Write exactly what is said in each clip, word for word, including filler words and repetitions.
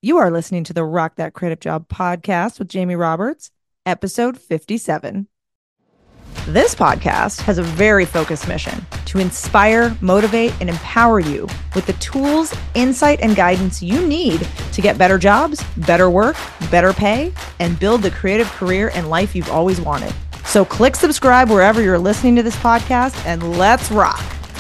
You are listening to the Rock That Creative Job podcast with Jamie Roberts, episode fifty-seven. This podcast has a very focused mission to inspire, motivate, and empower you with the tools, insight, and guidance you need to get better jobs, better work, better pay, and build the creative career and life you've always wanted. So click subscribe wherever you're listening to this podcast, and let's rock.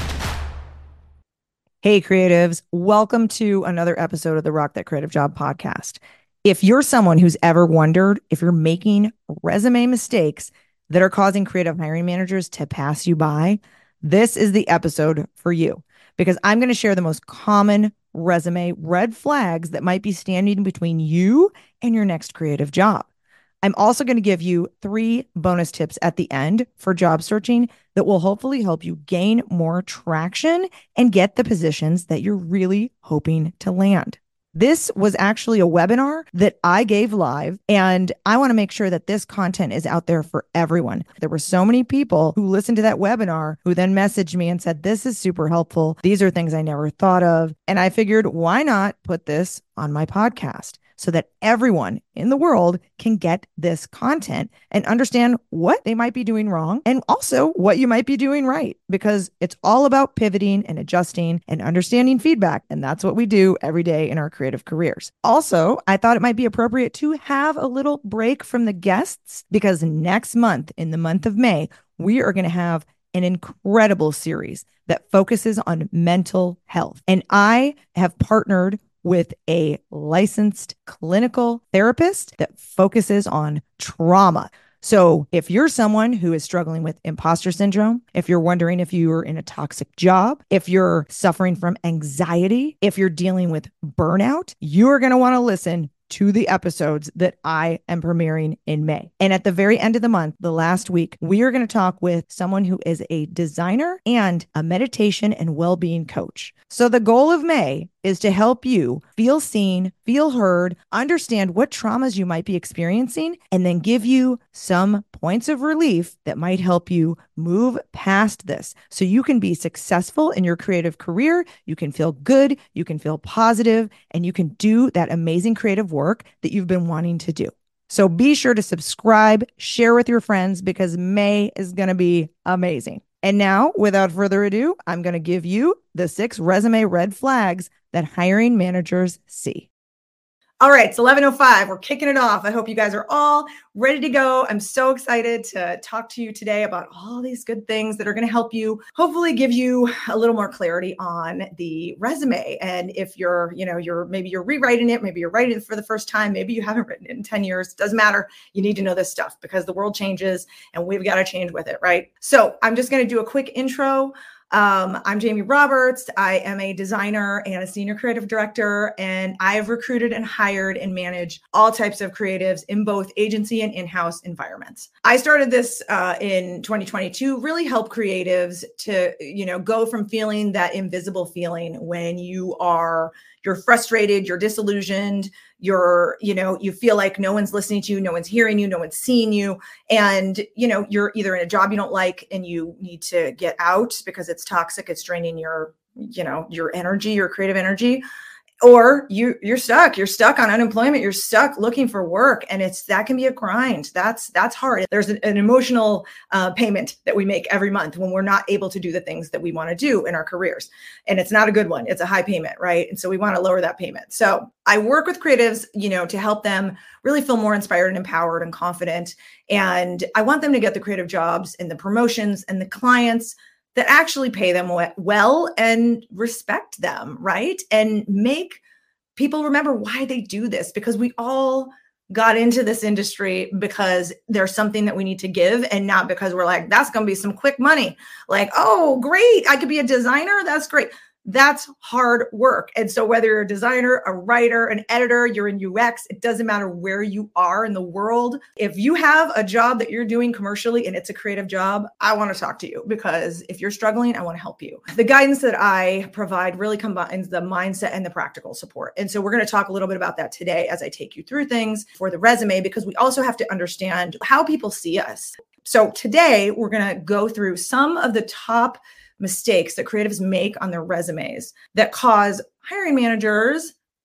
Hey, creatives. Welcome to another episode of the Rock That Creative Job podcast. If you're someone who's ever wondered if you're making resume mistakes that are causing creative hiring managers to pass you by, this is the episode for you, because I'm going to share the most common resume red flags that might be standing between you and your next creative job. I'm also going to give you three bonus tips at the end for job searching that will hopefully help you gain more traction and get the positions that you're really hoping to land. This was actually a webinar that I gave live, and I want to make sure that this content is out there for everyone. There were so many people who listened to that webinar who then messaged me and said, this is super helpful. These are things I never thought of. And I figured, why not put this on my podcast so that everyone in the world can get this content and understand what they might be doing wrong and also what you might be doing right, because it's all about pivoting and adjusting and understanding feedback. And that's what we do every day in our creative careers. Also, I thought it might be appropriate to have a little break from the guests, because next month, in the month of May, we are going to have an incredible series that focuses on mental health. And I have partnered with a licensed clinical therapist that focuses on trauma. So if you're someone who is struggling with imposter syndrome, if you're wondering if you're in a toxic job, if you're suffering from anxiety, if you're dealing with burnout, you are going to want to listen to the episodes that I am premiering in May. And at the very end of the month, the last week, we are going to talk with someone who is a designer and a meditation and well-being coach. So the goal of May is to help you feel seen, feel heard, understand what traumas you might be experiencing, and then give you some points of relief that might help you move past this so you can be successful in your creative career, you can feel good, you can feel positive, and you can do that amazing creative work that you've been wanting to do. So be sure to subscribe, share with your friends, because May is going to be amazing. And now, without further ado, I'm going to give you the six resume red flags that hiring managers see. All right, it's eleven oh five. We're kicking it off. I hope you guys are all ready to go. I'm so excited to talk to you today about all these good things that are going to help you, hopefully give you a little more clarity on the resume. And if you're, you know, you're maybe you're rewriting it, maybe you're writing it for the first time, maybe you haven't written it in ten years, doesn't matter. You need to know this stuff because the world changes and we've got to change with it, right? So I'm just going to do a quick intro. Um, I'm Jamie Roberts. I am a designer and a senior creative director, and I have recruited and hired and managed all types of creatives in both agency and in-house environments. I started this uh, in twenty twenty-two, really help creatives to, you know, go from feeling that invisible feeling when you are You're frustrated, you're disillusioned, you're, you know, you feel like no one's listening to you, no one's hearing you, no one's seeing you. And, you know, you're either in a job you don't like and you need to get out because it's toxic, it's draining your, you know, your energy, your creative energy. Or you, you're stuck. You're stuck on unemployment. You're stuck looking for work, and it's that can be a grind. That's that's hard. There's an, an emotional uh, payment that we make every month when we're not able to do the things that we want to do in our careers, and it's not a good one. It's a high payment, right? And so we want to lower that payment. So I work with creatives, you know, to help them really feel more inspired and empowered and confident, and I want them to get the creative jobs and the promotions and the clients that actually pay them well and respect them, right? And make people remember why they do this, because we all got into this industry because there's something that we need to give, and not because we're like, that's going to be some quick money. Like, oh, great, I could be a designer. That's great. That's hard work. And so whether you're a designer, a writer, an editor, you're in U X, it doesn't matter where you are in the world. If you have a job that you're doing commercially and it's a creative job, I want to talk to you, because if you're struggling, I want to help you. The guidance that I provide really combines the mindset and the practical support. And so we're going to talk a little bit about that today as I take you through things for the resume, because we also have to understand how people see us. So today we're going to go through some of the top mistakes that creatives make on their resumes that cause hiring managers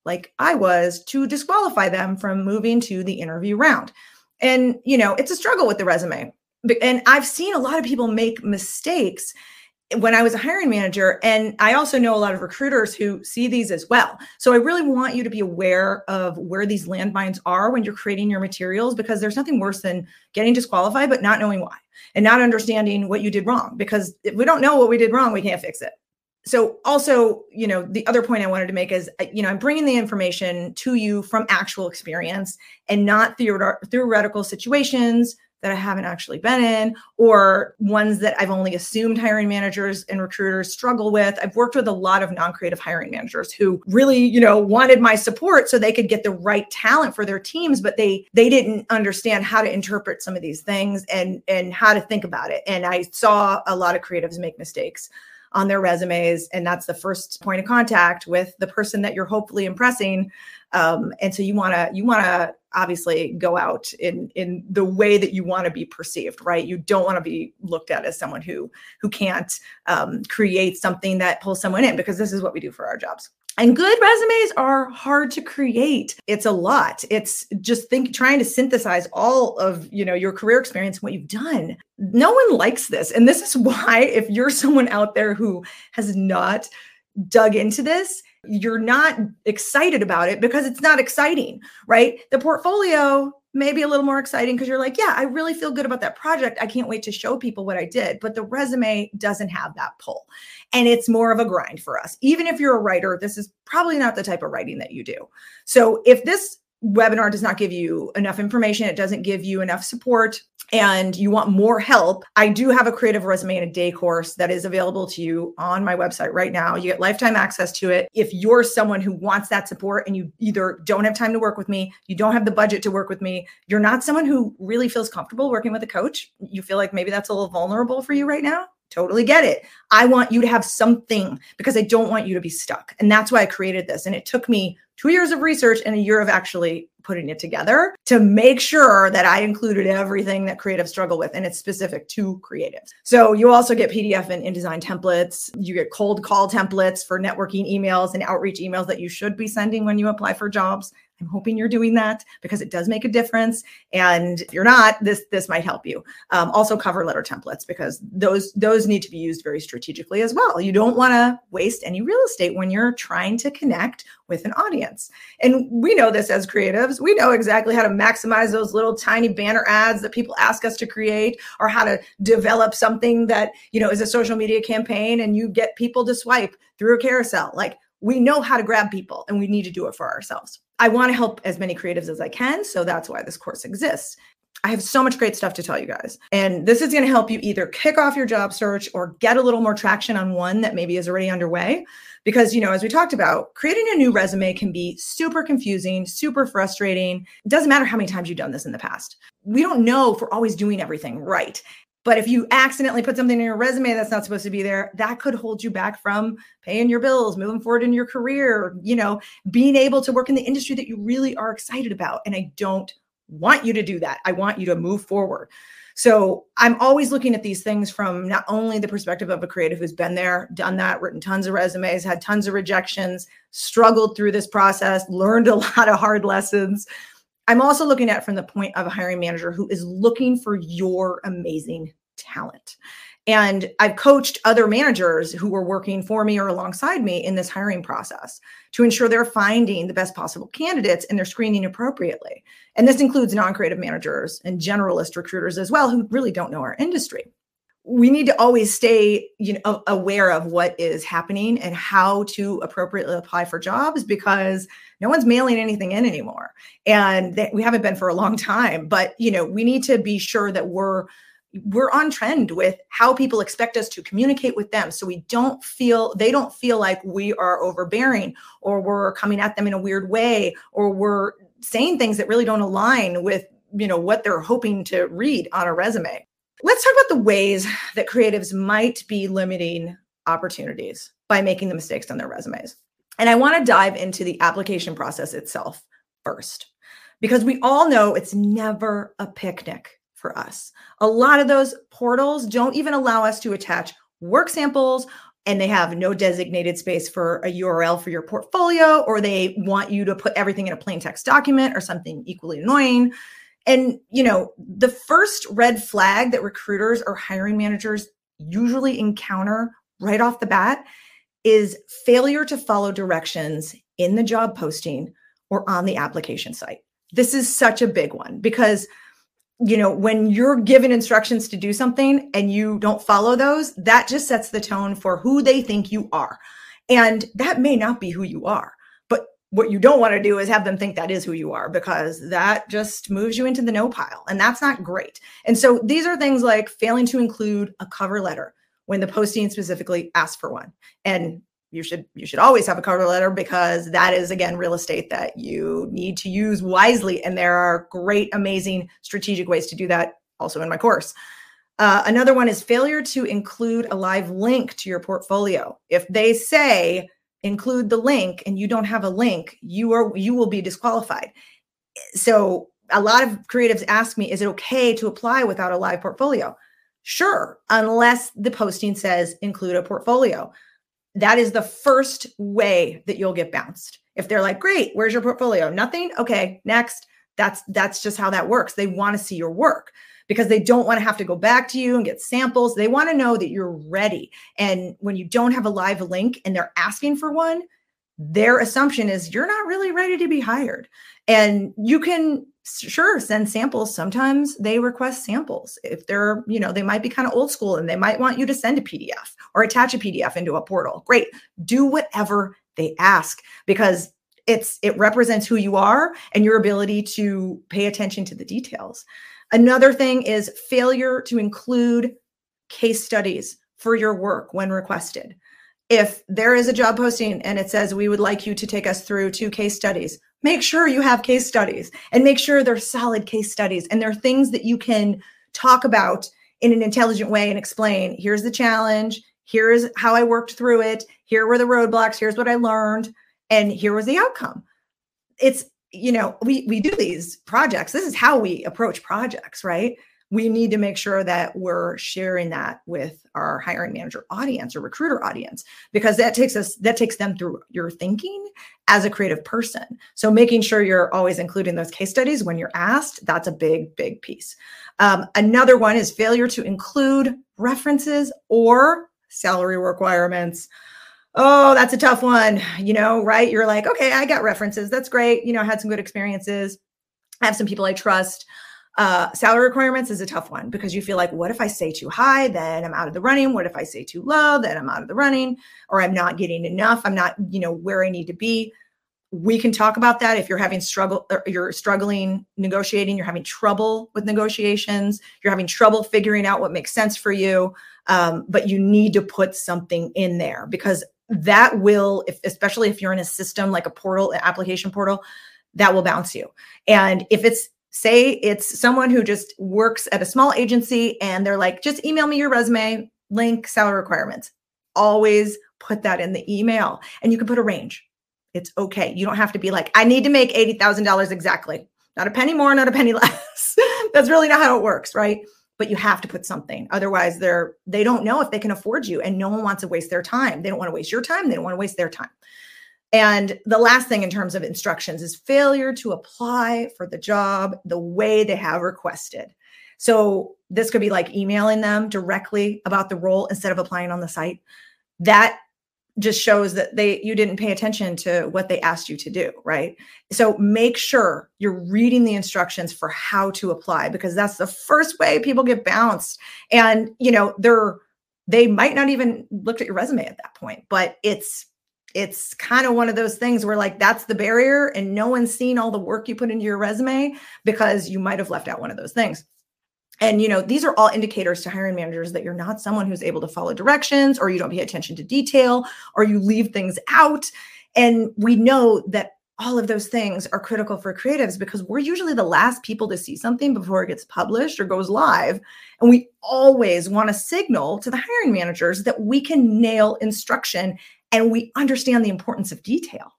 like I was, to disqualify them from moving to the interview round. And, you know, it's a struggle with the resume. And I've seen a lot of people make mistakes when I was a hiring manager. And I also know a lot of recruiters who see these as well. So I really want you to be aware of where these landmines are when you're creating your materials, because there's nothing worse than getting disqualified, but not knowing why and not understanding what you did wrong. Because if we don't know what we did wrong, we can't fix it. So also, you know, the other point I wanted to make is, you know, I'm bringing the information to you from actual experience and not theoret- theoretical situations that I haven't actually been in, or ones that I've only assumed hiring managers and recruiters struggle with. I've worked with a lot of non-creative hiring managers who really, you know, wanted my support so they could get the right talent for their teams, but they they didn't understand how to interpret some of these things and and how to think about it. And I saw a lot of creatives make mistakes on their resumes, and that's the first point of contact with the person that you're hopefully impressing. Um, and so you want to you want to obviously go out in in the way that you want to be perceived, right? You don't want to be looked at as someone who who can't um, create something that pulls someone in, because this is what we do for our jobs. And good resumes are hard to create. It's a lot. It's just think trying to synthesize all of, you know, your career experience and what you've done. No one likes this. And this is why, if you're someone out there who has not dug into this, you're not excited about it, because it's not exciting, right? The portfolio may be a little more exciting because you're like, yeah, I really feel good about that project. I can't wait to show people what I did. But the resume doesn't have that pull. And it's more of a grind for us. Even if you're a writer, this is probably not the type of writing that you do. So if this webinar does not give you enough information, it doesn't give you enough support, and you want more help, I do have a creative resume in a day course that is available to you on my website right now. You get lifetime access to it. If you're someone who wants that support and you either don't have time to work with me, you don't have the budget to work with me, you're not someone who really feels comfortable working with a coach, you feel like maybe that's a little vulnerable for you right now, totally get it. I want you to have something, because I don't want you to be stuck. And that's why I created this. And it took me two years of research and a year of actually putting it together to make sure that I included everything that creatives struggle with, and it's specific to creatives. So you also get P D F and InDesign templates. You get cold call templates for networking emails and outreach emails that you should be sending when you apply for jobs. I'm hoping you're doing that, because it does make a difference. And if you're not, this this might help you. Um, also cover letter templates, because those those need to be used very strategically as well. You don't want to waste any real estate when you're trying to connect with an audience. And we know this as creatives. We know exactly how to maximize those little tiny banner ads that people ask us to create, or how to develop something that, you know, is a social media campaign and you get people to swipe through a carousel. Like, we know how to grab people, and we need to do it for ourselves. I want to help as many creatives as I can. So that's why this course exists. I have so much great stuff to tell you guys. And this is going to help you either kick off your job search or get a little more traction on one that maybe is already underway. Because, you know, as we talked about, creating a new resume can be super confusing, super frustrating. It doesn't matter how many times you've done this in the past. We don't know if we're always doing everything right. But if you accidentally put something in your resume that's not supposed to be there, that could hold you back from paying your bills, moving forward in your career, you know, being able to work in the industry that you really are excited about. And I don't want you to do that. I want you to move forward. So I'm always looking at these things from not only the perspective of a creative who's been there, done that, written tons of resumes, had tons of rejections, struggled through this process, learned a lot of hard lessons. I'm also looking at it from the point of a hiring manager who is looking for your amazing talent. And I've coached other managers who were working for me or alongside me in this hiring process to ensure they're finding the best possible candidates and they're screening appropriately. And this includes non-creative managers and generalist recruiters as well, who really don't know our industry. We need to always stay, you know, aware of what is happening and how to appropriately apply for jobs, because no one's mailing anything in anymore. And they, we haven't been for a long time, but, you know, we need to be sure that we're we're on trend with how people expect us to communicate with them. So we don't feel, they don't feel like we are overbearing, or we're coming at them in a weird way, or we're saying things that really don't align with, you know, what they're hoping to read on a resume. Let's talk about the ways that creatives might be limiting opportunities by making the mistakes on their resumes. And I want to dive into the application process itself first, because we all know it's never a picnic for us. A lot of those portals don't even allow us to attach work samples and they have no designated space for a U R L for your portfolio, or they want you to put everything in a plain text document or something equally annoying. And, you know, the first red flag that recruiters or hiring managers usually encounter right off the bat is failure to follow directions in the job posting or on the application site. This is such a big one because, you know, when you're given instructions to do something and you don't follow those, that just sets the tone for who they think you are. And that may not be who you are, but what you don't want to do is have them think that is who you are, because that just moves you into the no pile, and that's not great. And so these are things like failing to include a cover letter when the posting specifically asks for one. And you should you should always have a cover letter, because that is, again, real estate that you need to use wisely. And there are great, amazing strategic ways to do that also in my course. Uh, another one is failure to include a live link to your portfolio. If they say include the link and you don't have a link, you are you will be disqualified. So a lot of creatives ask me, is it okay to apply without a live portfolio? Sure, unless the posting says include a portfolio. That is the first way that you'll get bounced. If they're like, great, where's your portfolio? Nothing? Okay, next. That's that's just how that works. They want to see your work because they don't want to have to go back to you and get samples. They want to know that you're ready. And when you don't have a live link and they're asking for one, their assumption is you're not really ready to be hired. And you can sure send samples. Sometimes they request samples. If they're, you know, they might be kind of old school and they might want you to send a P D F or attach a P D F into a portal. Great. Do whatever they ask, because it's it represents who you are and your ability to pay attention to the details. Another thing is failure to include case studies for your work when requested. If there is a job posting and it says, we would like you to take us through two case studies, make sure you have case studies and make sure they're solid case studies. And they're things that you can talk about in an intelligent way and explain, here's the challenge, here's how I worked through it, here were the roadblocks, here's what I learned, and here was the outcome. It's, you know, we, we do these projects. This is how we approach projects, right? We need to make sure that we're sharing that with our hiring manager audience or recruiter audience, because that takes us, that takes them through your thinking as a creative person. So making sure you're always including those case studies when you're asked, that's a big, big piece. Um, another one is failure to include references or salary requirements. Oh, that's a tough one, you know, right? You're like, okay, I got references. That's great. You know, I had some good experiences. I have some people I trust. Uh, salary requirements is a tough one because you feel like, what if I say too high, then I'm out of the running? What if I say too low, then I'm out of the running, or I'm not getting enough? I'm not, you know, where I need to be. We can talk about that. If you're having struggle, or you're struggling negotiating, you're having trouble with negotiations, you're having trouble figuring out what makes sense for you. Um, but you need to put something in there, because that will, if, especially if you're in a system like a portal, an application portal, that will bounce you. And if it's, say it's someone who just works at a small agency and they're like, just email me your resume, link, salary requirements. Always put that in the email, and you can put a range. It's okay. You don't have to be like, I need to make eighty thousand dollars exactly. Not a penny more, not a penny less. That's really not how it works, right? But you have to put something. Otherwise, they're, they don't know if they can afford you, and no one wants to waste their time. They don't want to waste your time. They don't want to waste their time. And the last thing in terms of instructions is failure to apply for the job the way they have requested. So this could be like emailing them directly about the role instead of applying on the site. That just shows that they you didn't pay attention to what they asked you to do, right? So make sure you're reading the instructions for how to apply, because that's the first way people get bounced. And, you know, they're they might not even look at your resume at that point, but it's It's kind of one of those things where, like, that's the barrier, and no one's seen all the work you put into your resume because you might have left out one of those things. And, you know, these are all indicators to hiring managers that you're not someone who's able to follow directions, or you don't pay attention to detail, or you leave things out. And we know that all of those things are critical for creatives because we're usually the last people to see something before it gets published or goes live. And we always want to signal to the hiring managers that we can nail instruction and we understand the importance of detail.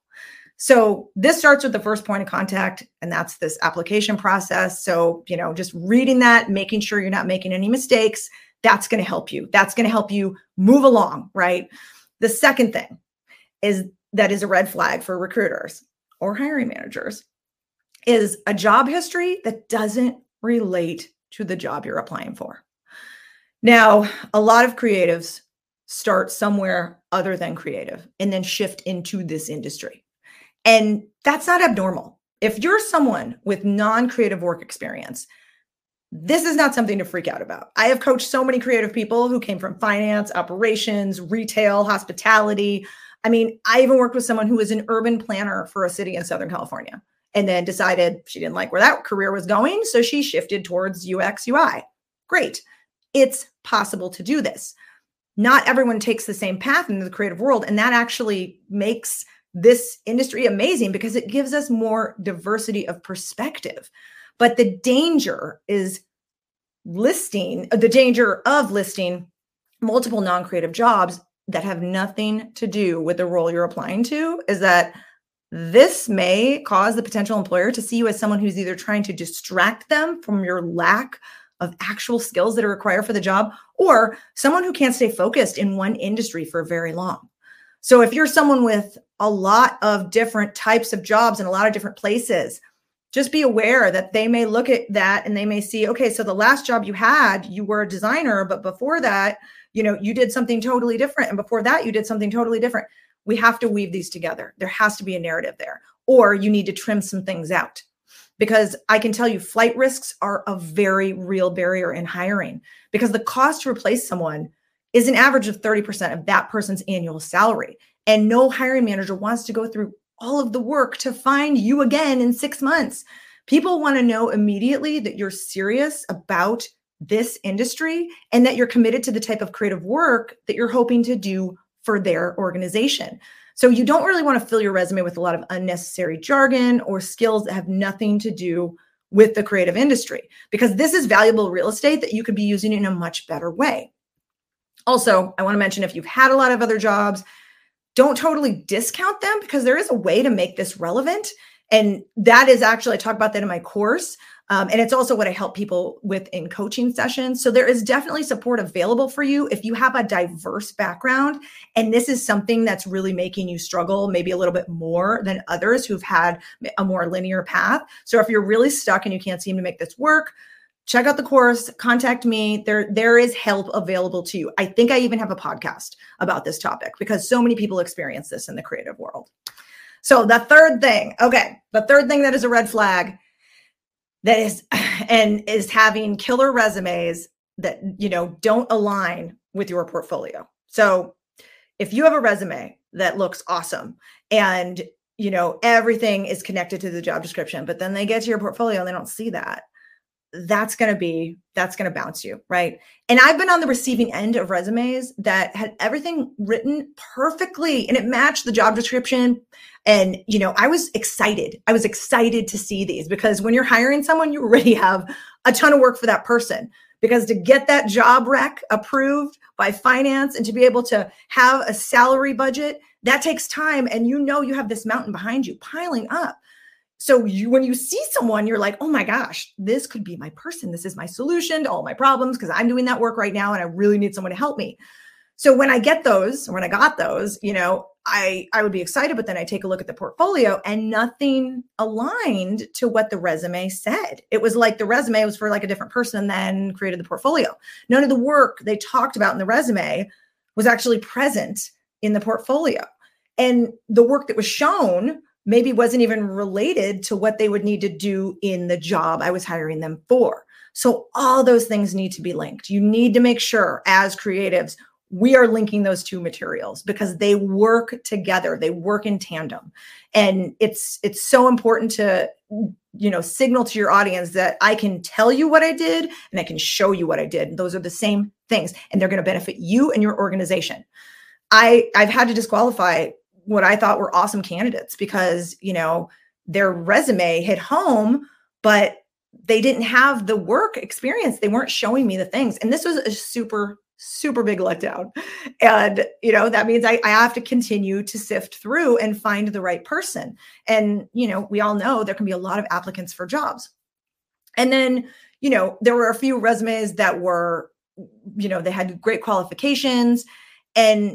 So this starts with the first point of contact, and that's this application process. So, you know, just reading that, making sure you're not making any mistakes. That's going to help you. That's going to help you move along, right? The second thing is that is a red flag for recruiters or hiring managers is a job history that doesn't relate to the job you're applying for. Now, a lot of creatives start somewhere other than creative and then shift into this industry. And that's not abnormal. If you're someone with non-creative work experience, this is not something to freak out about. I have coached so many creative people who came from finance, operations, retail, hospitality. I mean, I even worked with someone who was an urban planner for a city in Southern California and then decided she didn't like where that career was going. So she shifted towards U X, U I. Great. It's possible to do this. Not everyone takes the same path into the creative world. And that actually makes this industry amazing because it gives us more diversity of perspective. But the danger is listing, the danger of listing multiple non-creative jobs that have nothing to do with the role you're applying to is that this may cause the potential employer to see you as someone who's either trying to distract them from your lack of actual skills that are required for the job, or someone who can't stay focused in one industry for very long. So if you're someone with a lot of different types of jobs in a lot of different places, just be aware that they may look at that and they may see, okay, so the last job you had, you were a designer, but before that, you know, you did something totally different. And before that, you did something totally different. We have to weave these together. There has to be a narrative there, or you need to trim some things out. Because I can tell you flight risks are a very real barrier in hiring because the cost to replace someone is an average of thirty percent of that person's annual salary. And no hiring manager wants to go through all of the work to find you again in six months. People want to know immediately that you're serious about this industry and that you're committed to the type of creative work that you're hoping to do for their organization. So you don't really want to fill your resume with a lot of unnecessary jargon or skills that have nothing to do with the creative industry, because this is valuable real estate that you could be using in a much better way. Also, I want to mention if you've had a lot of other jobs, don't totally discount them because there is a way to make this relevant. And that is actually, I talk about that in my course. Um, and it's also what I help people with in coaching sessions. So there is definitely support available for you if you have a diverse background. And this is something that's really making you struggle maybe a little bit more than others who've had a more linear path. So if you're really stuck and you can't seem to make this work, check out the course, contact me. There, there is help available to you. I think I even have a podcast about this topic because so many people experience this in the creative world. So the third thing, okay, the third thing that is a red flag that is, and is having killer resumes that, you know, don't align with your portfolio. So if you have a resume that looks awesome and, you know, everything is connected to the job description, but then they get to your portfolio and they don't see that, that's going to be, that's going to bounce you, right? And I've been on the receiving end of resumes that had everything written perfectly and it matched the job description. And, you know, I was excited. I was excited to see these because when you're hiring someone, you already have a ton of work for that person, because to get that job rec approved by finance and to be able to have a salary budget, that takes time. And you know, you have this mountain behind you piling up. So you, when you see someone, you're like, oh my gosh, this could be my person. This is my solution to all my problems because I'm doing that work right now and I really need someone to help me. So when I get those, when I got those, you know, I, I would be excited, but then I take a look at the portfolio and nothing aligned to what the resume said. It was like the resume was for like a different person and then created the portfolio. None of the work they talked about in the resume was actually present in the portfolio. And the work that was shown maybe wasn't even related to what they would need to do in the job I was hiring them for. So all those things need to be linked. You need to make sure as creatives, we are linking those two materials because they work together. They work in tandem. And it's, it's so important to, you know, signal to your audience that I can tell you what I did and I can show you what I did. Those are the same things and they're going to benefit you and your organization. I, I've had to disqualify what I thought were awesome candidates because, you know, their resume hit home, but they didn't have the work experience. They weren't showing me the things. And this was a super, super big letdown. And, you know, that means I, I have to continue to sift through and find the right person. And, you know, we all know there can be a lot of applicants for jobs. And then, you know, there were a few resumes that were you know, they had great qualifications, and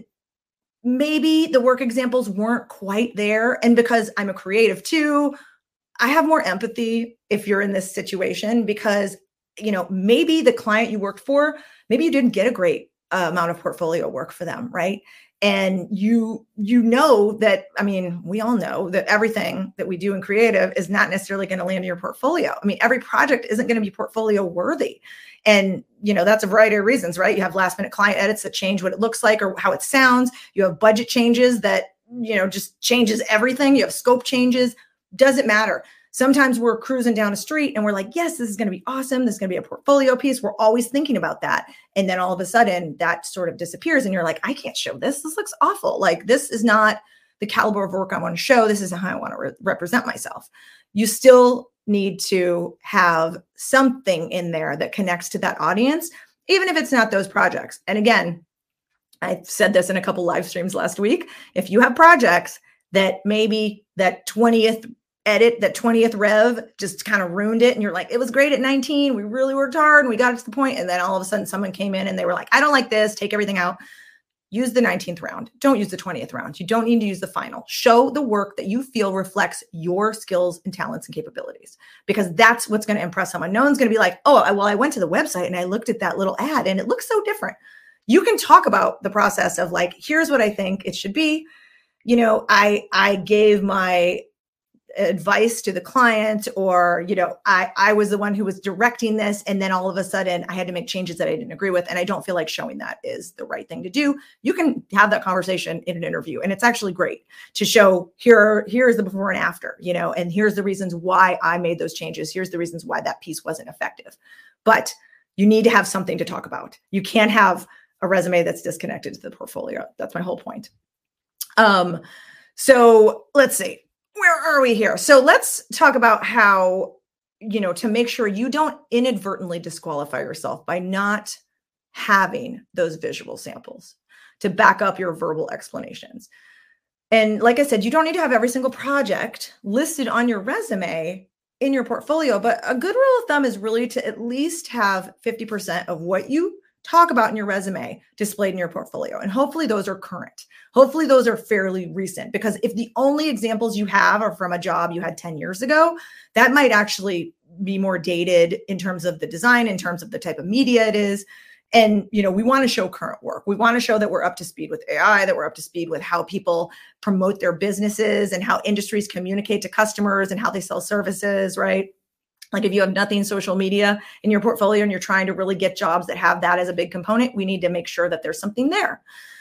maybe the work examples weren't quite there. And because I'm a creative too, I have more empathy if you're in this situation, because, you know, maybe the client you worked for, maybe you didn't get a great uh, amount of portfolio work for them, right? And you, you know that, I mean, we all know that everything that we do in creative is not necessarily going to land in your portfolio. I mean, every project isn't going to be portfolio worthy. And, you know, that's a variety of reasons, right? You have last minute client edits that change what it looks like or how it sounds. You have budget changes that, you know, just changes everything. You have scope changes. Doesn't matter. Sometimes we're cruising down a street and we're like, yes, this is going to be awesome. This is going to be a portfolio piece. We're always thinking about that. And then all of a sudden that sort of disappears and you're like, I can't show this. This looks awful. Like, this is not the caliber of work I want to show. This isn't how I want to re- represent myself. You still need to have something in there that connects to that audience, even if it's not those projects. And again, I said this in a couple live streams last week. If you have projects that maybe that twentieth edit, that twentieth rev just kind of ruined it, and you're like, it was great at nineteen, we really worked hard and we got it to the point, and then all of a sudden someone came in and they were like, I don't like this, take everything out. Use the nineteenth round. Don't use the twentieth round. You don't need to use the final. Show the work that you feel reflects your skills and talents and capabilities, because that's what's going to impress someone. No one's going to be like, oh, well, I went to the website and I looked at that little ad and it looks so different. You can talk about the process of like, here's what I think it should be. You know, I, I gave my advice to the client, or, you know, I, I was the one who was directing this. And then all of a sudden I had to make changes that I didn't agree with. And I don't feel like showing that is the right thing to do. You can have that conversation in an interview. And it's actually great to show here, here's the before and after, you know, and here's the reasons why I made those changes. Here's the reasons why that piece wasn't effective. But you need to have something to talk about. You can't have a resume that's disconnected to the portfolio. That's my whole point. Um, so let's see. Where are we here? So let's talk about how, you know, to make sure you don't inadvertently disqualify yourself by not having those visual samples to back up your verbal explanations. And like I said, you don't need to have every single project listed on your resume in your portfolio, but a good rule of thumb is really to at least have fifty percent of what you talk about in your resume displayed in your portfolio. And hopefully those are current. Hopefully those are fairly recent, because if the only examples you have are from a job you had ten years ago, that might actually be more dated in terms of the design, in terms of the type of media it is. And, you know, we want to show current work. We want to show that we're up to speed with A I, that we're up to speed with how people promote their businesses and how industries communicate to customers and how they sell services, right? Like if you have nothing social media in your portfolio and you're trying to really get jobs that have that as a big component, we need to make sure that there's something there.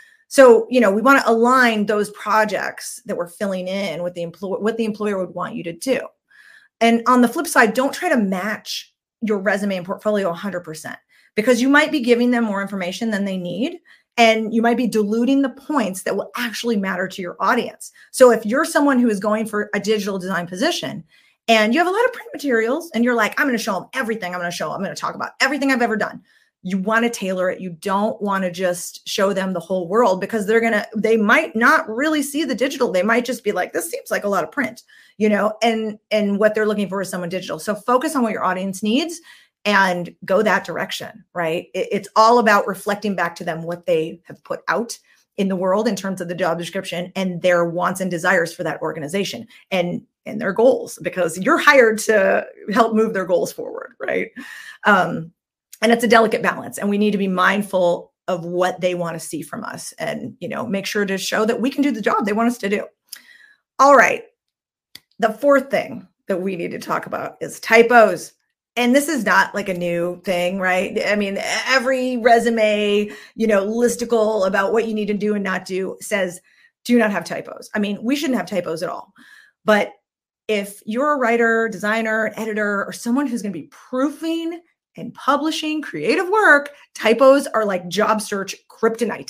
So, you know, we want to align those projects that we're filling in with the employer, what the employer would want you to do. And on the flip side, don't try to match your resume and portfolio one hundred percent, because you might be giving them more information than they need. And you might be diluting the points that will actually matter to your audience. So if you're someone who is going for a digital design position, and you have a lot of print materials and you're like, I'm going to show them everything. I'm going to show, I'm going to talk about everything I've ever done. You want to tailor it. You don't want to just show them the whole world, because they're going to, they might not really see the digital. They might just be like, this seems like a lot of print, you know, and, and what they're looking for is someone digital. So focus on what your audience needs and go that direction, right? It, it's all about reflecting back to them what they have put out in the world in terms of the job description and their wants and desires for that organization and, and their goals, because you're hired to help move their goals forward, right? Um, and it's a delicate balance, and we need to be mindful of what they want to see from us, and, you know, make sure to show that we can do the job they want us to do. All right. The fourth thing that we need to talk about is typos. And this is not like a new thing, right? I mean, every resume, you know, listicle about what you need to do and not do says, do not have typos. I mean, we shouldn't have typos at all. But if you're a writer, designer, editor, or someone who's going to be proofing and publishing creative work, typos are like job search kryptonite.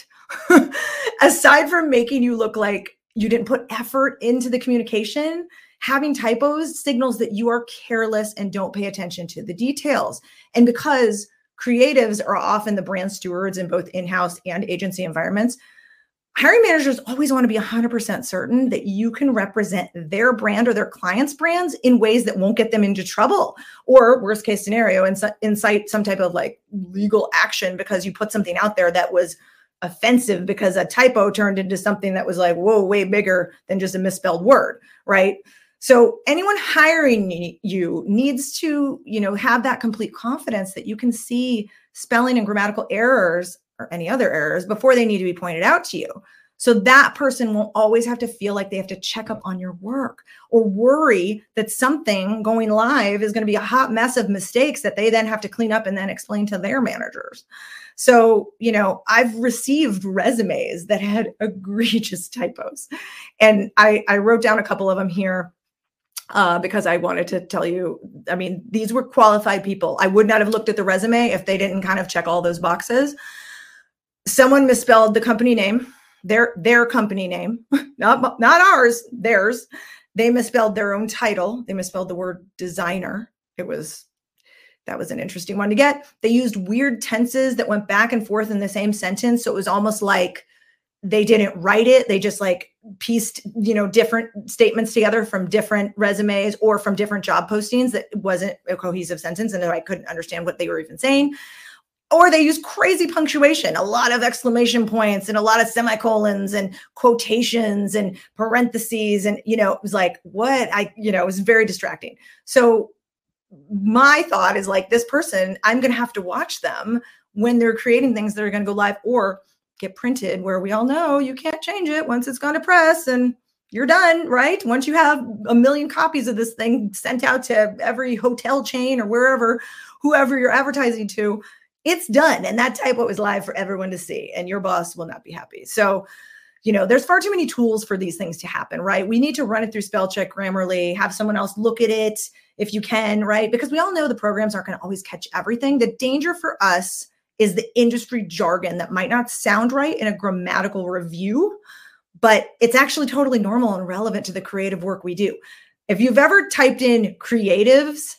Aside from making you look like you didn't put effort into the communication, having typos signals that you are careless and don't pay attention to the details. And because creatives are often the brand stewards in both in-house and agency environments, hiring managers always want to be one hundred percent certain that you can represent their brand or their clients' brands in ways that won't get them into trouble, or worst case scenario, incite some type of like legal action because you put something out there that was offensive because a typo turned into something that was like, whoa, way bigger than just a misspelled word, right? So anyone hiring you needs to, you know, have that complete confidence that you can see spelling and grammatical errors or any other errors before they need to be pointed out to you. So that person won't always have to feel like they have to check up on your work or worry that something going live is going to be a hot mess of mistakes that they then have to clean up and then explain to their managers. So, you know, I've received resumes that had egregious typos, and I, I wrote down a couple of them here. Uh, because I wanted to tell you, I mean, these were qualified people. I would not have looked at the resume if they didn't kind of check all those boxes. Someone misspelled the company name, their their company name, not, not ours, theirs. They misspelled their own title. They misspelled the word designer. It was, that was an interesting one to get. They used weird tenses that went back and forth in the same sentence. So it was almost like they didn't write it. They just like pieced, you know, different statements together from different resumes or from different job postings that wasn't a cohesive sentence. And I couldn't understand what they were even saying. Or they use crazy punctuation, a lot of exclamation points and a lot of semicolons and quotations and parentheses. And, you know, it was like, what I, you know, it was very distracting. So my thought is like, this person, I'm going to have to watch them when they're creating things that are going to go live or get printed, where we all know you can't change it once it's gone to press and you're done, right? Once you have a million copies of this thing sent out to every hotel chain or wherever, whoever you're advertising to, it's done. And that typo is live for everyone to see, and your boss will not be happy. So, you know, there's far too many tools for these things to happen, right? We need to run it through spell check, Grammarly, have someone else look at it if you can, right? Because we all know the programs aren't going to always catch everything. The danger for us is the industry jargon that might not sound right in a grammatical review, but it's actually totally normal and relevant to the creative work we do. If you've ever typed in creatives,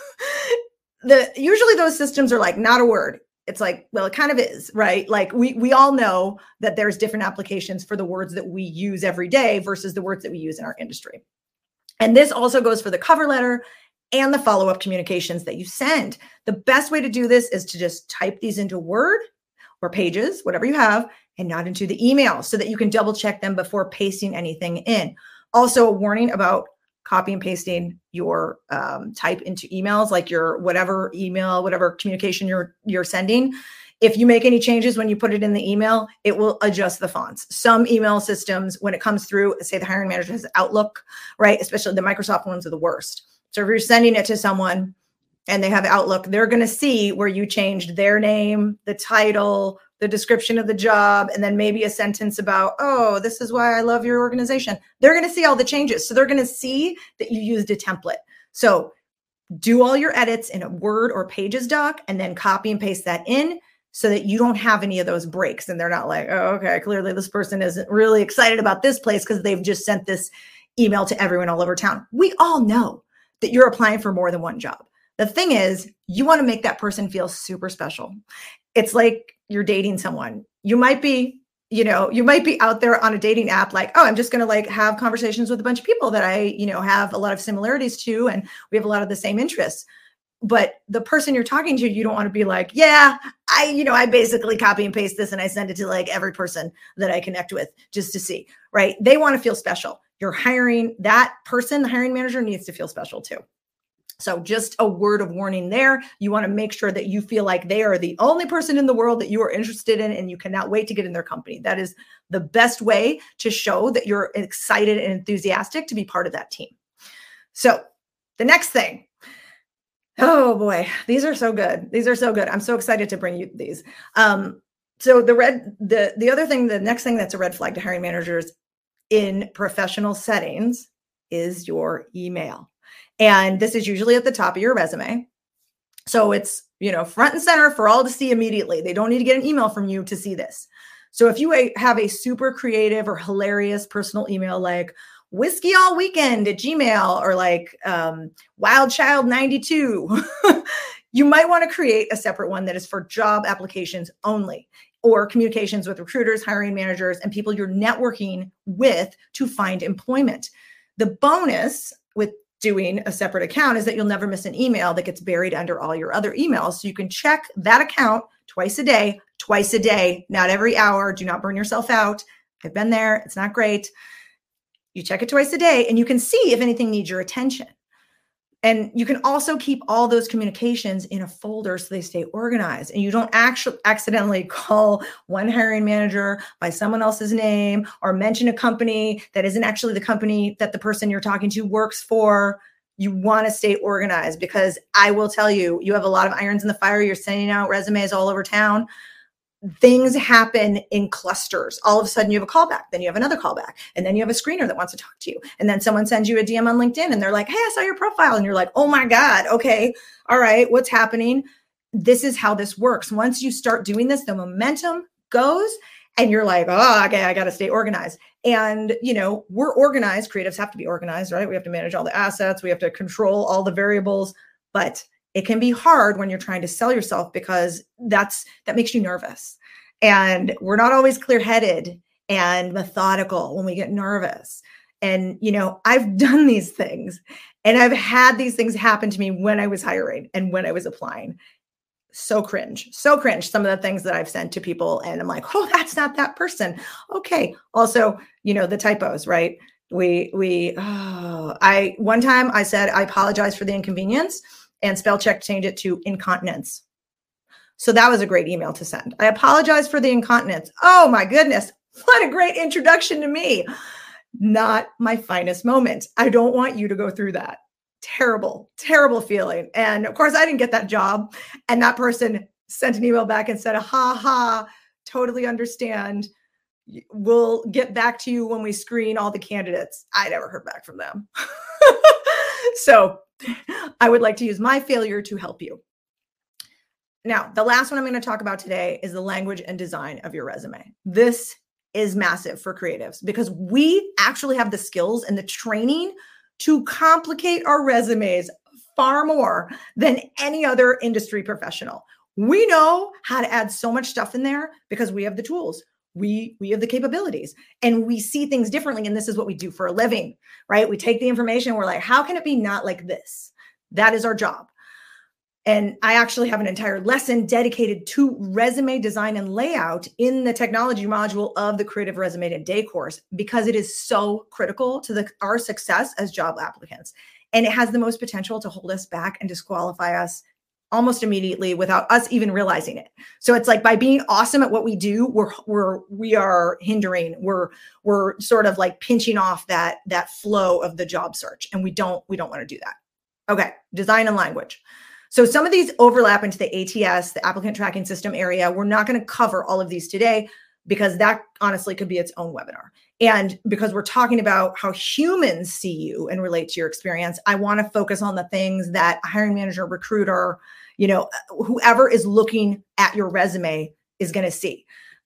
the usually those systems are like, not a word. It's like, well, it kind of is, right? Like we we all know that there's different applications for the words that we use every day versus the words that we use in our industry. And this also goes for the cover letter and the follow-up communications that you send. The best way to do this is to just type these into Word or Pages, whatever you have, and not into the email so that you can double check them before pasting anything in. Also, a warning about copy and pasting your um, type into emails, like your whatever email, whatever communication you're you're sending. If you make any changes when you put it in the email, it will adjust the fonts. Some email systems, when it comes through, say the hiring manager has Outlook, right? Especially the Microsoft ones are the worst. So if you're sending it to someone and they have Outlook, they're going to see where you changed their name, the title, the description of the job, and then maybe a sentence about, oh, this is why I love your organization. They're going to see all the changes. So they're going to see that you used a template. So do all your edits in a Word or Pages doc and then copy and paste that in so that you don't have any of those breaks. And they're not like, oh, okay, clearly this person isn't really excited about this place because they've just sent this email to everyone all over town. We all know that you're applying for more than one job. The thing is, you want to make that person feel super special. It's like you're dating someone. You might be, you know, you might be out there on a dating app like, oh, I'm just going to like have conversations with a bunch of people that I, you know, have a lot of similarities to, and we have a lot of the same interests. But the person you're talking to, you don't want to be like, yeah, I, you know, I basically copy and paste this and I send it to like every person that I connect with just to see, right? They want to feel special. You're hiring that person, the hiring manager needs to feel special too. So just a word of warning there. You want to make sure that you feel like they are the only person in the world that you are interested in and you cannot wait to get in their company. That is the best way to show that you're excited and enthusiastic to be part of that team. So the next thing, oh boy, these are so good. These are so good. I'm so excited to bring you these. Um, so the red, the, the other thing, the next thing that's a red flag to hiring managers in professional settings is your email. And this is usually at the top of your resume. So it's, you know, front and center for all to see immediately. They don't need to get an email from you to see this. So if you have a super creative or hilarious personal email like whiskey all weekend at Gmail or like um, wild child ninety-two, you might want to create a separate one that is for job applications only. or communications with recruiters, hiring managers, and people you're networking with to find employment. The bonus with doing a separate account is that you'll never miss an email that gets buried under all your other emails. So you can check that account twice a day, twice a day, not every hour. Do not burn yourself out. I've been there. It's not great. You check it twice a day and you can see if anything needs your attention. And you can also keep all those communications in a folder so they stay organized and you don't actually accidentally call one hiring manager by someone else's name or mention a company that isn't actually the company that the person you're talking to works for. You want to stay organized because I will tell you, you have a lot of irons in the fire. You're sending out resumes all over town. Things happen in clusters. All of a sudden you have a callback, then you have another callback, and then you have a screener that wants to talk to you. And then someone sends you a D M on LinkedIn and they're like, hey, I saw your profile. And you're like, oh my God. Okay. All right. What's happening? This is how this works. Once you start doing this, the momentum goes and you're like, oh, okay, I got to stay organized. And, you know, we're organized. Creatives have to be organized, right? We have to manage all the assets. We have to control all the variables, but it can be hard when you're trying to sell yourself because that's, that makes you nervous. And we're not always clear-headed and methodical when we get nervous. And, you know, I've done these things and I've had these things happen to me when I was hiring and when I was applying. So cringe, so cringe. Some of the things that I've sent to people and I'm like, oh, that's not that person. Okay. Also, you know, the typos, right? We, we, oh, I, one time I said, I apologize for the inconvenience. And spell check change it to incontinence. So that was a great email to send. I apologize for the incontinence. Oh my goodness. What a great introduction to me. Not my finest moment. I don't want you to go through that. Terrible, terrible feeling. And of course I didn't get that job. And that person sent an email back and said, ha ha, totally understand. We'll get back to you when we screen all the candidates. I never heard back from them. So I would like to use my failure to help you. Now, the last one I'm going to talk about today is the language and design of your resume. This is massive for creatives because we actually have the skills and the training to complicate our resumes far more than any other industry professional. We know how to add so much stuff in there because we have the tools. We, we have the capabilities and we see things differently. And this is what we do for a living, right? We take the information. We're like, how can it be not like this? That is our job. And I actually have an entire lesson dedicated to resume design and layout in the technology module of the Creative Resume Today course, because it is so critical to the, our success as job applicants. And it has the most potential to hold us back and disqualify us almost immediately without us even realizing it. So it's like by being awesome at what we do, we're we're we are hindering, we're we're sort of like pinching off that that flow of the job search. And we don't we don't want to do that. Okay, design and language. So some of these overlap into the A T S, the applicant tracking system area. We're not going to cover all of these today because that honestly could be its own webinar. And because we're talking about how humans see you and relate to your experience, I want to focus on the things that a hiring manager, recruiter, you know, whoever is looking at your resume is going to see.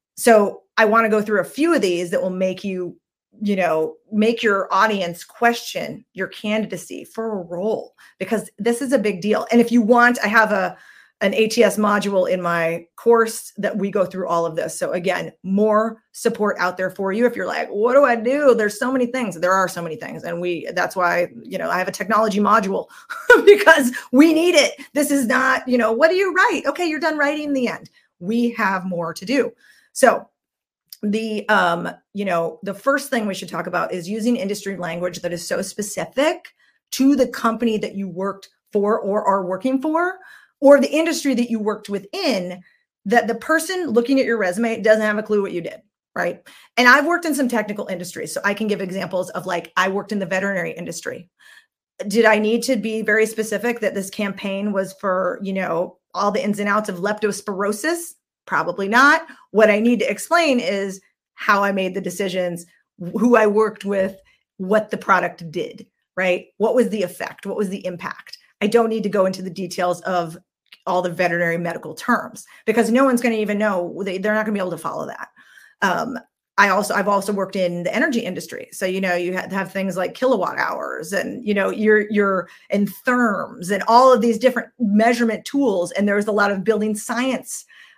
So I want to go through a few of these that will make you, you know, make your audience question your candidacy for a role, because this is a big deal. And if you want, I have a an A T S module in my course that we go through all of this. So again, more support out there for you. If you're like, what do I do? There's so many things. There are so many things. And we, that's why, you know, I have a technology module because we need it. This is not, you know, what do you write? Okay, you're done writing in the end. We have more to do. So the, um, you know, the first thing we should talk about is using industry language that is so specific to the company that you worked for or are working for, or the industry that you worked within, that the person looking at your resume doesn't have a clue what you did, right? And I've worked in some technical industries, so I can give examples of, like, I worked in the veterinary industry. Did I need to be very specific that this campaign was for, you know, all the ins and outs of leptospirosis? Probably not. What I need to explain is how I made the decisions, who I worked with, what the product did, right? What was the effect? What was the impact? I don't need to go into the details of all the veterinary medical terms because no one's going to even know. They, they're not going to be able to follow that. Um, I also, I've also worked in the energy industry. So, you know, you have, have things like kilowatt hours and, you know, you're, you're in therms and all of these different measurement tools. And there's a lot of building science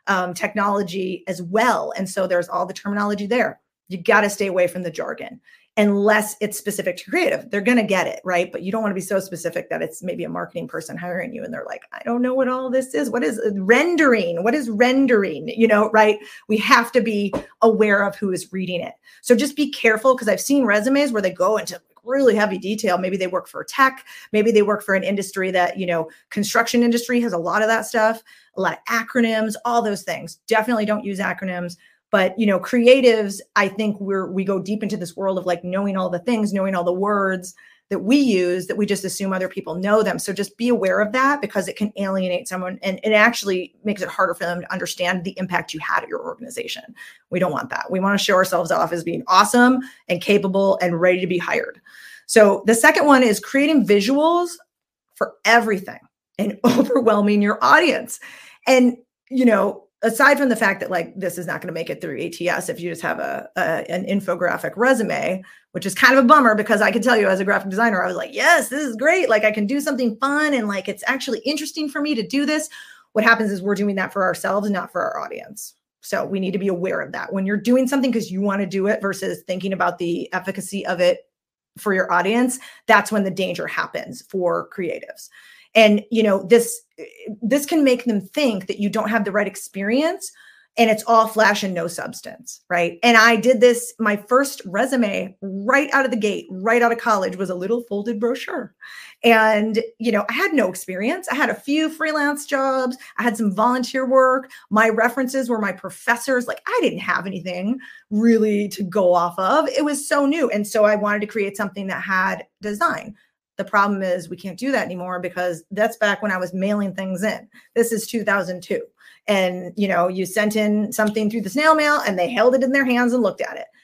um, technology as well. And so there's all the terminology there. You got to stay away from the jargon unless it's specific to creative. They're going to get it, right? But you don't want to be so specific that it's maybe a marketing person hiring you and they're like, I don't know what all this is. What is rendering? What is rendering? You know, right? We have to be aware of who is reading it. So just be careful, because I've seen resumes where they go into really heavy detail. Maybe they work for tech. Maybe they work for an industry that, you know, construction industry has a lot of that stuff, a lot of acronyms, all those things. Definitely don't use acronyms. But, you know, creatives, I think we're, we go deep into this world of like knowing all the things, knowing all the words that we use that we just assume other people know them. So just be aware of that, because it can alienate someone, and it actually makes it harder for them to understand the impact you had at your organization. We don't want that. We want to show ourselves off as being awesome and capable and ready to be hired. So the second one is creating visuals for everything and overwhelming your audience. And, you know, aside from the fact that like this is not going to make it through A T S if you just have a, a an infographic resume, which is kind of a bummer, because I can tell you as a graphic designer, I was like, yes, this is great. Like I can do something fun and like it's actually interesting for me to do this. What happens is we're doing that for ourselves, not for our audience. So we need to be aware of that. When you're doing something because you want to do it versus thinking about the efficacy of it for your audience, that's when the danger happens for creatives. And, you know, this, this can make them think that you don't have the right experience and it's all flash and no substance, right? And I did this, my first resume right out of the gate, right out of college, was a little folded brochure. And, you know, I had no experience. I had a few freelance jobs. I had some volunteer work. My references were my professors. Like I didn't have anything really to go off of. It was so new. And so I wanted to create something that had design. The problem is we can't do that anymore, because that's back when I was mailing things in. This is two thousand two. And, you know, you sent in something through the snail mail and they held it in their hands and looked at it.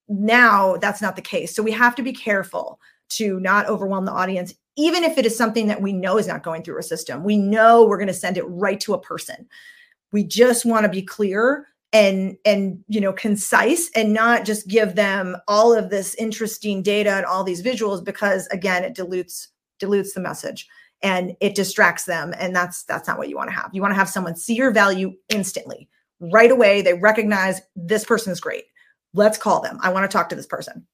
Now that's not the case. So we have to be careful to not overwhelm the audience, even if it is something that we know is not going through a system. We know we're going to send it right to a person. We just want to be clear and, and, you know, concise, and not just give them all of this interesting data and all these visuals, because again, it dilutes, dilutes the message and it distracts them. And that's, that's not what you want to have. You want to have someone see your value instantly, right away. They recognize this person is great. Let's call them. I want to talk to this person.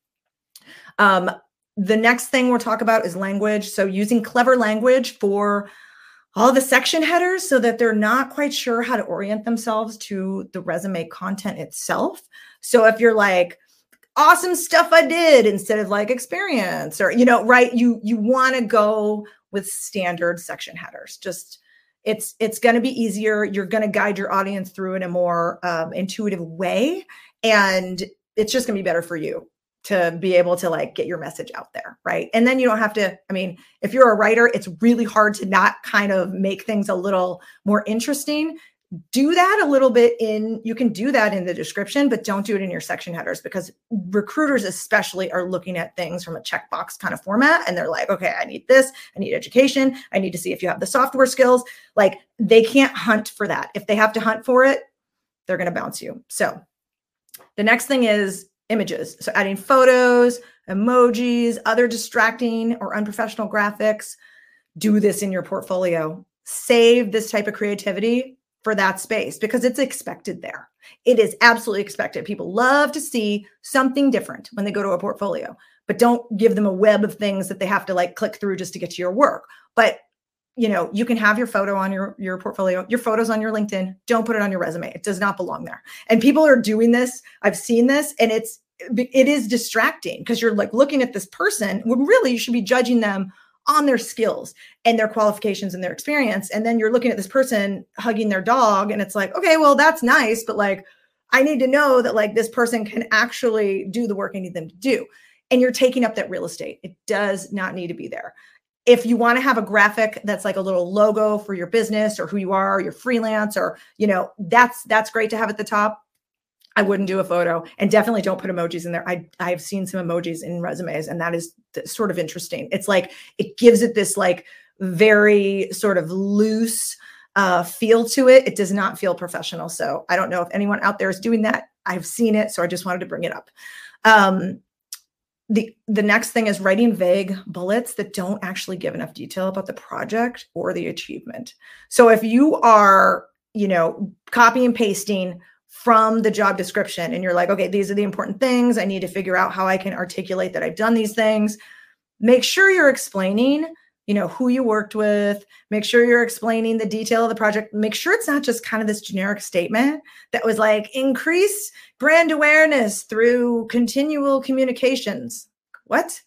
Um, the next thing we'll talk about is language. So using clever language for all the section headers so that they're not quite sure how to orient themselves to the resume content itself. So if you're like, awesome stuff I did, instead of like experience, or, you know, right, you, you want to go with standard section headers. Just, it's, it's going to be easier. You're going to guide your audience through in a more um, intuitive way. And it's just going to be better for you to be able to like get your message out there. Right. And then you don't have to, I mean, if you're a writer, it's really hard to not kind of make things a little more interesting. Do that a little bit in, you can do that in the description, but don't do it in your section headers, because recruiters especially are looking at things from a checkbox kind of format. And they're like, okay, I need this, I need education. I need to see if you have the software skills. Like they can't hunt for that. If they have to hunt for it, they're going to bounce you. So the next thing is images. So adding photos, emojis, other distracting or unprofessional graphics. Do this in your portfolio. Save this type of creativity for that space, because it's expected there. It is absolutely expected. People love to see something different when they go to a portfolio, but don't give them a web of things that they have to like click through just to get to your work. But you know, you can have your photo on your, your portfolio, your photos on your LinkedIn. Don't put it on your resume. It does not belong there. And people are doing this. I've seen this, and it's, it is distracting, because you're like looking at this person when really you should be judging them on their skills and their qualifications and their experience. And then you're looking at this person hugging their dog, and it's like, okay, well, that's nice, but like, I need to know that like this person can actually do the work I need them to do. And you're taking up that real estate. It does not need to be there. If you want to have a graphic that's like a little logo for your business or who you are, or you're freelance, or, you know, that's, that's great to have at the top. I wouldn't do a photo, and definitely don't put emojis in there. I, I've seen some emojis in resumes, and that is sort of interesting. It's like, it gives it this like very sort of loose uh, feel to it. It does not feel professional. So I don't know if anyone out there is doing that. I've seen it. So I just wanted to bring it up. Um, The, the next thing is writing vague bullets that don't actually give enough detail about the project or the achievement. So if you are you know, copy and pasting from the job description. And you're like, okay, these are the important things. I need to figure out how I can articulate that I've done these things. Make sure you're explaining, you know, who you worked with. Make sure you're explaining the detail of the project. Make sure it's not just kind of this generic statement that was like, increase brand awareness through continual communications. What?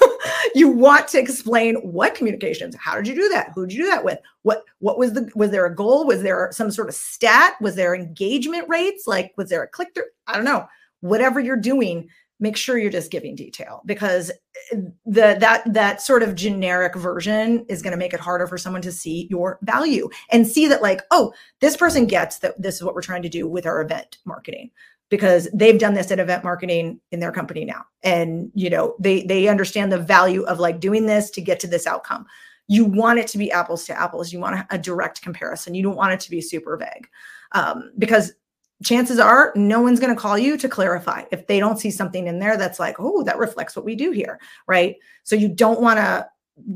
You want to explain what communications? How did you do that? Who did you do that with? What, what was the, was there a goal? Was there some sort of stat? Was there engagement rates? Like, was there a click through? I don't know. Whatever you're doing, make sure you're just giving detail, because the, that, that sort of generic version is going to make it harder for someone to see your value and see that, like, oh, this person gets that this is what we're trying to do with our event marketing, because they've done this at event marketing in their company now. And, you know, they, they understand the value of like doing this to get to this outcome. You want it to be apples to apples. You want a direct comparison. You don't want it to be super vague, um, because chances are no one's going to call you to clarify if they don't see something in there that's like, oh, that reflects what we do here. Right. So you don't want to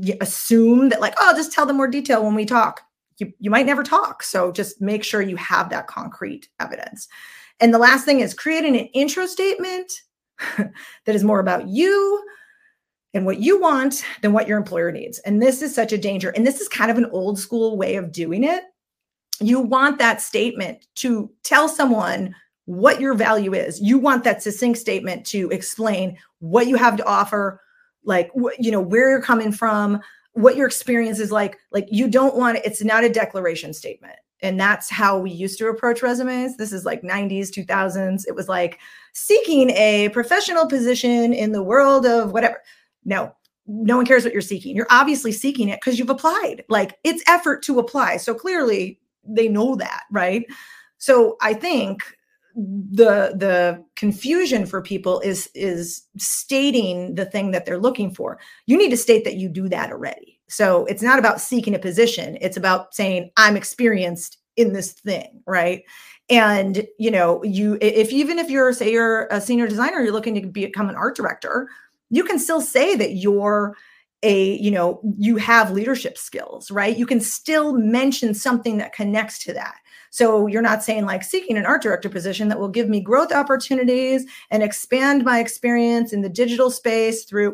assume that like, oh, I'll just tell them more detail when we talk. You, you might never talk. So just make sure you have that concrete evidence. And the last thing is creating an intro statement that is more about you and what you want than what your employer needs. And this is such a danger. And this is kind of an old school way of doing it. You want that statement to tell someone what your value is. You want that succinct statement to explain what you have to offer, like, you know, where you're coming from, what your experience is like. Like, you don't want it. It's not a declaration statement. And that's how we used to approach resumes. This is like nineties, two thousands. It was like seeking a professional position in the world of whatever. No, no one cares what you're seeking. You're obviously seeking it because you've applied. Like, it's effort to apply. So clearly they know that, right? So I think the the confusion for people is is stating the thing that they're looking for. You need to state that you do that already. So it's not about seeking a position. It's about saying, I'm experienced in this thing, right? And, you know, you, if even if you're, say you're a senior designer, you're looking to become an art director, you can still say that you're a, you know, you have leadership skills, right? You can still mention something that connects to that. So you're not saying like seeking an art director position that will give me growth opportunities and expand my experience in the digital space through,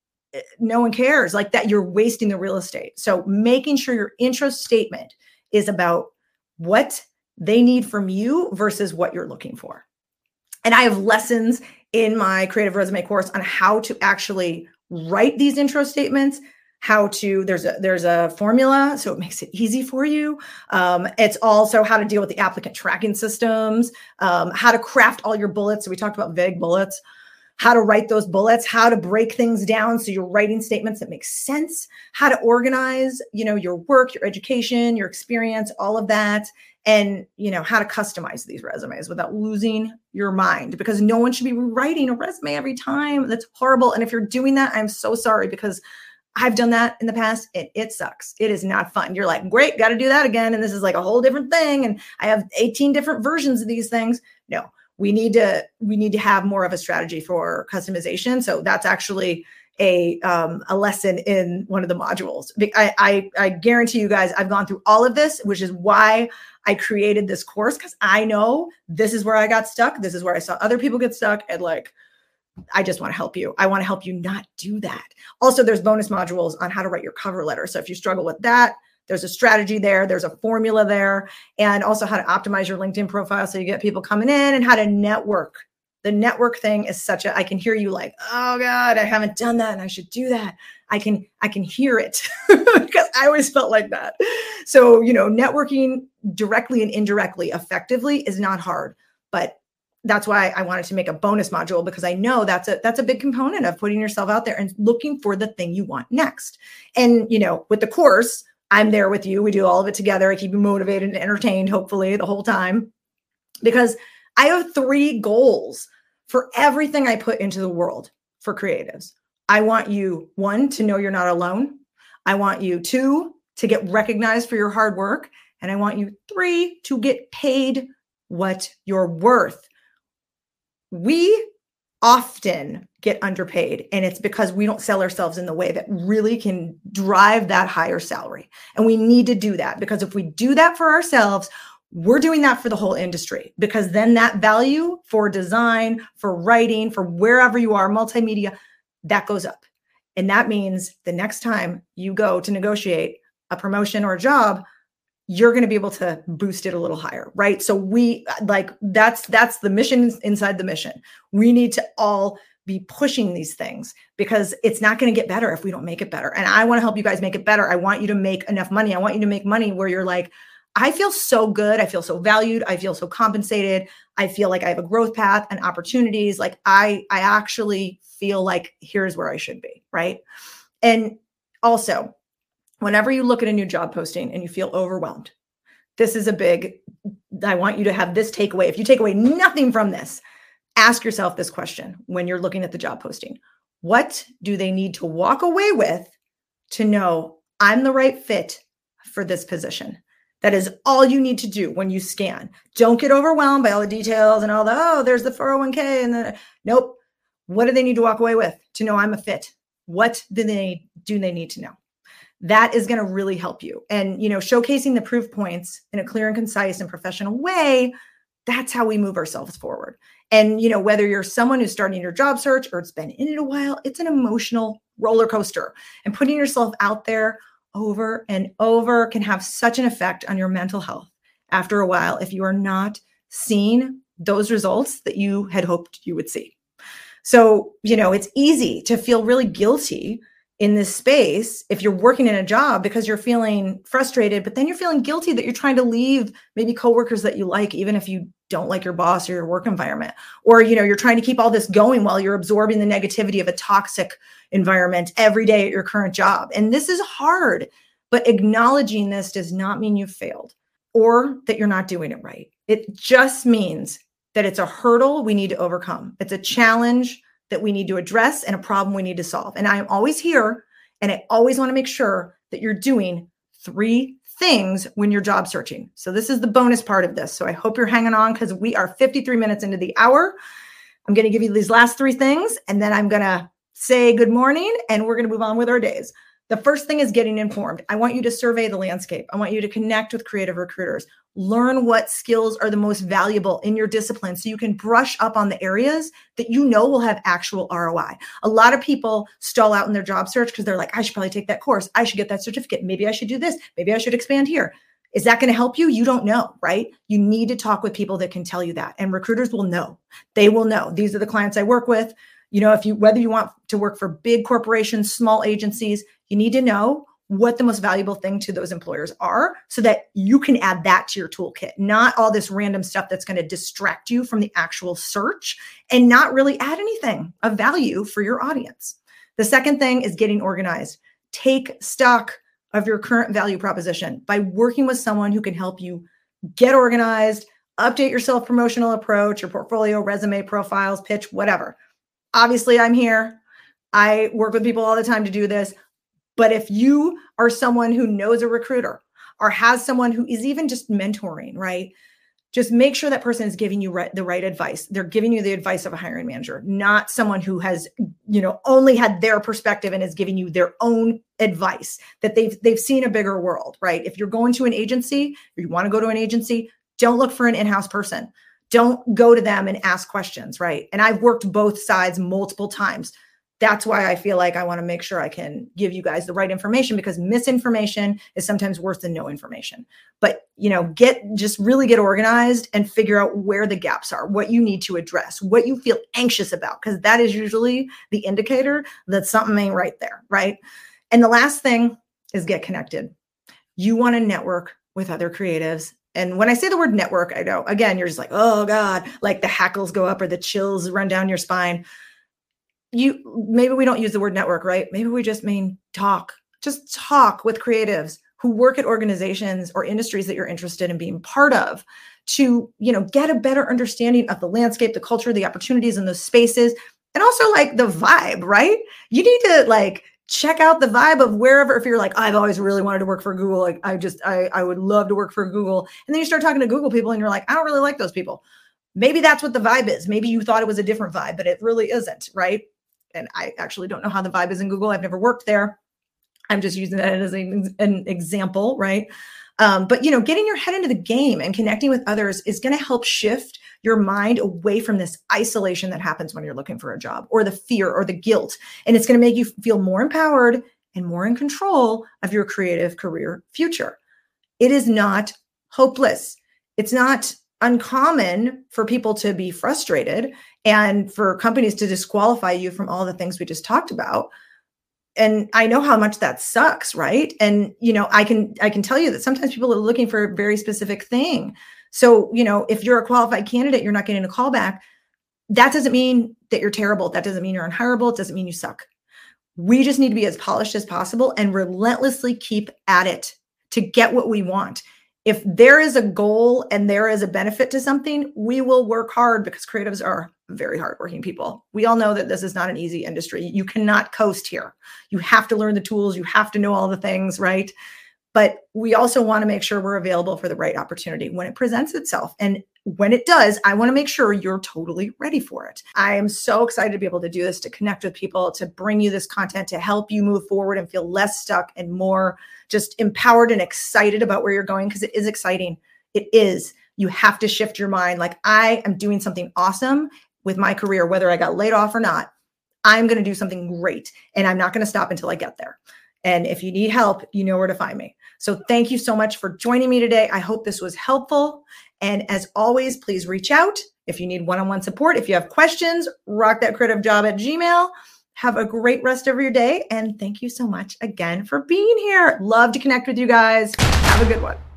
no one cares like that. You're wasting the real estate. So making sure your intro statement is about what they need from you versus what you're looking for. And I have lessons in my creative resume course on how to actually write these intro statements, how to, there's a, there's a formula, so it makes it easy for you. Um, it's also how to deal with the applicant tracking systems, um, how to craft all your bullets. So we talked about vague bullets, how to write those bullets, how to break things down so you're writing statements that make sense, how to organize, you know, your work, your education, your experience, all of that, and, you know, how to customize these resumes without losing your mind, because no one should be rewriting a resume every time. That's horrible. And if you're doing that, I'm so sorry, because I've done that in the past and it sucks. It is not fun. You're like, great, got to do that again. And this is like a whole different thing. And I have eighteen different versions of these things. No. We need to we need to have more of a strategy for customization. So that's actually a um, a lesson in one of the modules. I, I I guarantee you guys, I've gone through all of this, which is why I created this course, because I know this is where I got stuck. This is where I saw other people get stuck, and like, I just want to help you. I want to help you not do that. Also, there's bonus modules on how to write your cover letter. So if you struggle with that, there's a strategy there. There's a formula there, and also how to optimize your LinkedIn profile so you get people coming in, and how to network. The network thing is such a, I can hear you like, oh God, I haven't done that and I should do that. I can, I can hear it because I always felt like that. So, you know, networking directly and indirectly effectively is not hard, but that's why I wanted to make a bonus module, because I know that's a, that's a big component of putting yourself out there and looking for the thing you want next. And, you know, with the course, I'm there with you. We do all of it together. I keep you motivated and entertained, hopefully, the whole time, because I have three goals for everything I put into the world for creatives. I want you, one, to know you're not alone. I want you, two, to get recognized for your hard work. And I want you, three, to get paid what you're worth. We often get underpaid, and it's because we don't sell ourselves in the way that really can drive that higher salary. And we need to do that, because if we do that for ourselves, We're doing that for the whole industry, because then that value for design, for writing, for wherever you are, multimedia, that goes up. And that means the next time you go to negotiate a promotion or a job, you're going to be able to boost it a little higher, right? So we like, that's, that's the mission inside the mission. We need to all be pushing these things, because it's not going to get better if we don't make it better. And I want to help you guys make it better. I want you to make enough money. I want you to make money where you're like, I feel so good. I feel so valued. I feel so compensated. I feel like I have a growth path and opportunities. Like I, I actually feel like here's where I should be, right? And also, whenever you look at a new job posting and you feel overwhelmed, this is a big, I want you to have this takeaway. If you take away nothing from this, ask yourself this question when you're looking at the job posting. What do they need to walk away with to know I'm the right fit for this position? That is all you need to do when you scan. Don't get overwhelmed by all the details and all the, oh, there's the four oh one k and the, nope. What do they need to walk away with to know I'm a fit? What do they, do they need to know? That is going to really help you. And, you know, showcasing the proof points in a clear and concise and professional way, that's how we move ourselves forward. And, you know, whether you're someone who's starting your job search or it's been in it a while, it's an emotional roller coaster. And putting yourself out there over and over can have such an effect on your mental health after a while if you are not seeing those results that you had hoped you would see. So, you know, it's easy to feel really guilty in this space if you're working in a job because you're feeling frustrated, but then you're feeling guilty that you're trying to leave maybe coworkers that you like, even if you don't like your boss or your work environment, or, you know, you're trying to keep all this going while you're absorbing the negativity of a toxic environment every day at your current job. And this is hard, but acknowledging this does not mean you've failed or that you're not doing it right. It just means that it's a hurdle we need to overcome. It's a challenge that we need to address and a problem we need to solve. And I am always here, and I always want to make sure that you're doing three things when you're job searching. So this is the bonus part of this. So I hope you're hanging on, because we are fifty-three minutes into the hour. I'm going to give you these last three things, and then I'm going to say good morning, and we're going to move on with our days. The first thing is getting informed. I want you to survey the landscape. I want you to connect with creative recruiters. Learn what skills are the most valuable in your discipline so you can brush up on the areas that you know will have actual R O I. A lot of people stall out in their job search because they're like, I should probably take that course. I should get that certificate. Maybe I should do this. Maybe I should expand here. Is that going to help you? You don't know, right? You need to talk with people that can tell you that. And recruiters will know. They will know. These are the clients I work with. You know, if you, whether you want to work for big corporations, small agencies, you need to know what the most valuable thing to those employers are so that you can add that to your toolkit, not all this random stuff that's going to distract you from the actual search and not really add anything of value for your audience. The second thing is getting organized. Take stock of your current value proposition by working with someone who can help you get organized, update your self-promotional approach, your portfolio, resume, profiles, pitch, whatever. Obviously, I'm here. I work with people all the time to do this. But if you are someone who knows a recruiter or has someone who is even just mentoring, right? Just make sure that person is giving you right, the right advice. They're giving you the advice of a hiring manager, not someone who has, you know, only had their perspective and is giving you their own advice, that they've they've seen a bigger world, right? If you're going to an agency or you want to go to an agency, don't look for an in-house person. Don't go to them and ask questions, right? And I've worked both sides multiple times. That's why I feel like I want to make sure I can give you guys the right information, because misinformation is sometimes worse than no information. But, you know, get, just really get organized and figure out where the gaps are, what you need to address, what you feel anxious about, because that is usually the indicator that something ain't right there, right? And the last thing is get connected. You want to network with other creatives. And when I say the word network, I know, again, you're just like, oh God, like the hackles go up or the chills run down your spine. You maybe we don't use the word network, right? Maybe we just mean talk. Just talk with creatives who work at organizations or industries that you're interested in being part of, to, you know, get a better understanding of the landscape, the culture, the opportunities in those spaces, and also like the vibe, right? You need to like check out the vibe of wherever. If you're like, I've always really wanted to work for Google, like I just I I would love to work for Google, and then you start talking to Google people and you're like, I don't really like those people. Maybe that's what the vibe is. Maybe you thought it was a different vibe, but it really isn't, right? And I actually don't know how the vibe is in Google. I've never worked there. I'm just using that as an, an example, right? Um, but, you know, getting your head into the game and connecting with others is going to help shift your mind away from this isolation that happens when you're looking for a job, or the fear or the guilt. And it's going to make you feel more empowered and more in control of your creative career future. It is not hopeless. It's not uncommon for people to be frustrated and for companies to disqualify you from all the things we just talked about. And I know how much that sucks, right? And, you know, I can, I can tell you that sometimes people are looking for a very specific thing. So, you know, if you're a qualified candidate, you're not getting a call back. That doesn't mean that you're terrible. That doesn't mean you're unhireable. It doesn't mean you suck. We just need to be as polished as possible and relentlessly keep at it to get what we want. If there is a goal and there is a benefit to something, we will work hard, because creatives are very hardworking people. We all know that this is not an easy industry. You cannot coast here. You have to learn the tools. You have to know all the things, right? But we also want to make sure we're available for the right opportunity when it presents itself. And when it does, I want to make sure you're totally ready for it. I am so excited to be able to do this, to connect with people, to bring you this content, to help you move forward and feel less stuck and more just empowered and excited about where you're going, because it is exciting. It is. You have to shift your mind. Like, I am doing something awesome with my career, whether I got laid off or not. I'm going to do something great, and I'm not going to stop until I get there. And if you need help, you know where to find me. So thank you so much for joining me today. I hope this was helpful. And as always, please reach out if you need one-on-one support. If you have questions, rock that creative job at Gmail. Have a great rest of your day. And thank you so much again for being here. Love to connect with you guys. Have a good one.